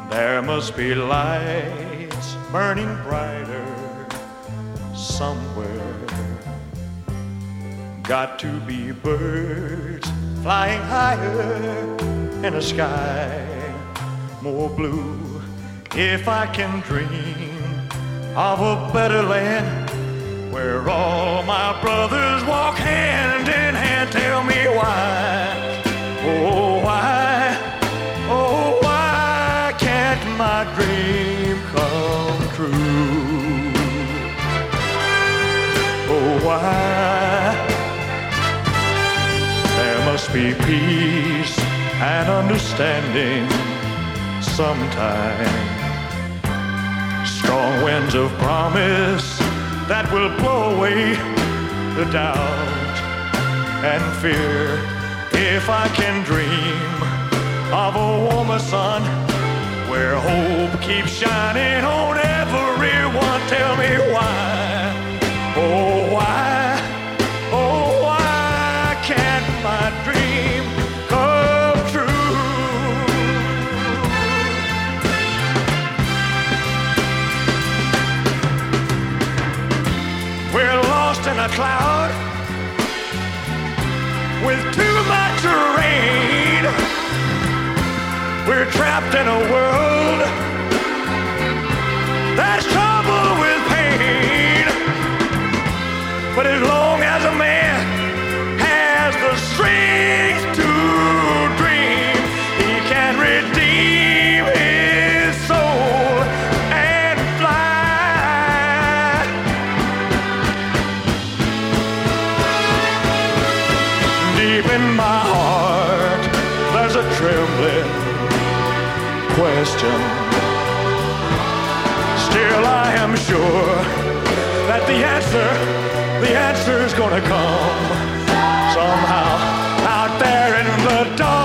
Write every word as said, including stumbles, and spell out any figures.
There must be lights burning brighter somewhere. Got to be birds flying higher in a sky more blue. If I can dream of a better land where all my brothers walk hand in hand, tell me why, oh why, oh why can't my dream come true? Oh why? There must be peace and understanding sometime. Strong winds of promise that will blow away the doubt and fear. If I can dream of a warmer sun where hope keeps shining on everyone, tell me why, oh why, oh why can't my dream come true? We're lost in a cloud with too much rain. We're trapped in a world that's troubled with pain. But as long as a man has the strength to dream, he can redeem his soul and fly. Deep in my heart, there's a trembling question. Still, I am sure that the answer, the answer's gonna come somehow out there in the dark.